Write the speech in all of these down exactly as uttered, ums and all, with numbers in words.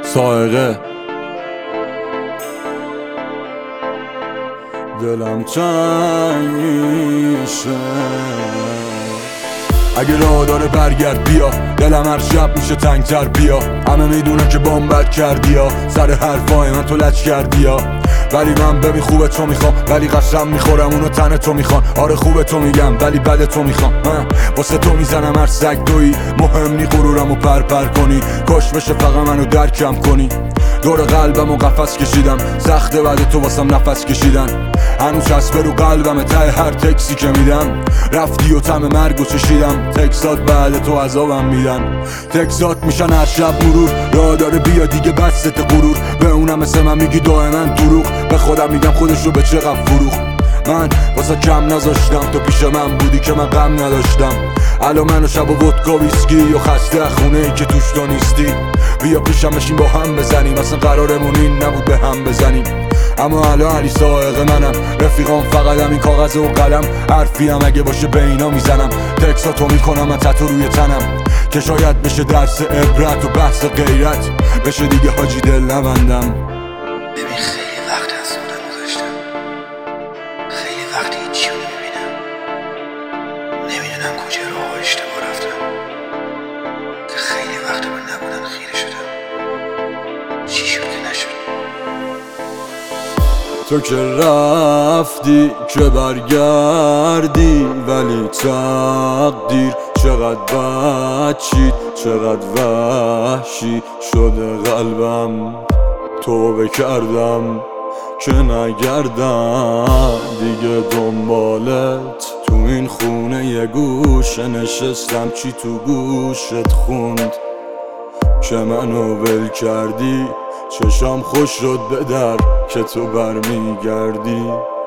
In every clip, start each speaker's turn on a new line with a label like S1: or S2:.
S1: سائقه دلم تنگ میشه. اگه راه داره برگرد بیا، دلم هر شب میشه تنگتر بیا. همه میدونن که بامبد کردی یا سر حرفای من تو لج کردی یا، ولی من ببین خوبه تو میخوام، ولی قسم میخورم اونو تن تو میخوان. آره خوبه تو میگم ولی بد تو میخوام. من واسه تو میزنم هر سگ دویی، مهم نی غرورمو پر پر کنی. کاش بشه فقط منو درکم کنی. دور قلبمو قفس کشیدم، سخته بعد تو واسم نفس کشیدن. هنوز چسبه رو قلبم ته هر تکسی که میدم. رفتی و طعم مرگو چشیدم، تکسات بعد تو عذابم میدن. تکسات میشن هر شب مرور، راه داره بیا دیگه بست غرور. به اونم مثل من میگی دائما دروغ، به خودم میگم خودش رو به چقدر فروخ. من واسه کم نذاشتم تو پیش من بودی که من غم نداشتم. الان من و شب و ودکا ویسکی و خسته خونه ای که توش تو نیستی. بیا پیشم بشین با هم بزنیم، اصلا قرارمون این نبود به هم بزنیم. اما الان علی سائق منم، رفیقام فقط همین کاغذ و قلم. حرفی هم اگه باشه به اینا میزنم، تکساتو میکنم من تتو روی تنم. که شاید بشه درس عبرت و بحث غیرت، بشه دیگه حاجی دل نبندم.
S2: ببین خیلی وقت از خودم گذاشتم، خیلی وقت هیچی رو نمیبینم. نمیدونم کجا راه اشتباه رفتم، که خیلی وقت من نبودن خیره شدم. چی شد که نشد؟
S1: تو که رفتی که برگردی، ولی تقدیر چقدر بد چید، چقدر وحشی شده قلبم. توبه کردم که نگردم دیگه دنبالت. تو این خونه یه گوشه نشستم، چی تو گوشت خوند که منو ول کردی. چشام خوش شد به در که تو برمیگردی.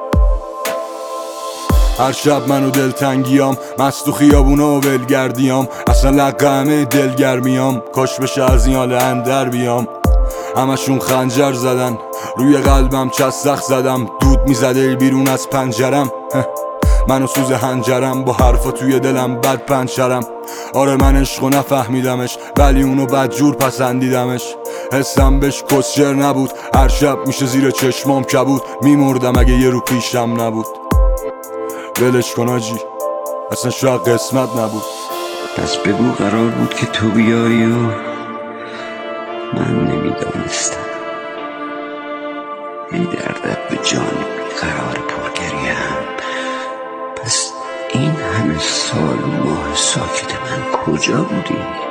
S1: هر شب منو دلتنگیام، مست تو خیابونا و ولگردیام. اصلا لقمه دلگرمیام، کاش بشه از این حال اندر بیام. همشون خنجر زدن روی قلبم، چسخ زدم دود میزده بیرون از پنجرم. منو سوز هنجرم با حرفا توی دلم بد پنچرم. آره من عشقو نفهمیدمش، ولی اونو بدجور پسندیدمش. حسم بهش کسچر نبود، هر شب میشه زیر چشمام کبود. میمردم اگه یه رو پیشم نبود. ولش کن آجی، اصلا شاید قسمت نبود.
S2: پس بگو قرار بود که تو بیای و من نمیدانستم. این دردت به جان قرار پرگریم. پس این همه سال و ماه ساکت من کجا بودی؟